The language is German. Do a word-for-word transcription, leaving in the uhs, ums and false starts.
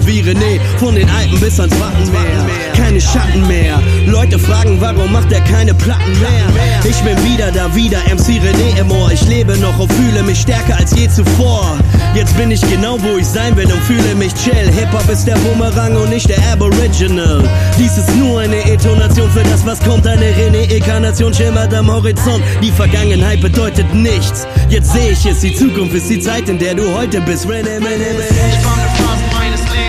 wie René, von den Alpen bis ans Wattenmeer. Keine Schatten mehr, Leute fragen, warum macht er keine Platten mehr? Ich bin wieder da, wieder M C René im Ohr. Ich lebe noch und fühle mich stärker als je zuvor. Jetzt bin ich genau, wo ich sein will und fühle mich chill. Hip-Hop ist der Boomerang und nicht der Aboriginal. Dies ist nur eine Intonation für das, was kommt. Eine René-Inkarnation schimmert am Horizont. Die Vergangenheit bedeutet nichts. Jetzt sehe ich es, die Zukunft ist die Zeit, in der du heute bist. René, René, René.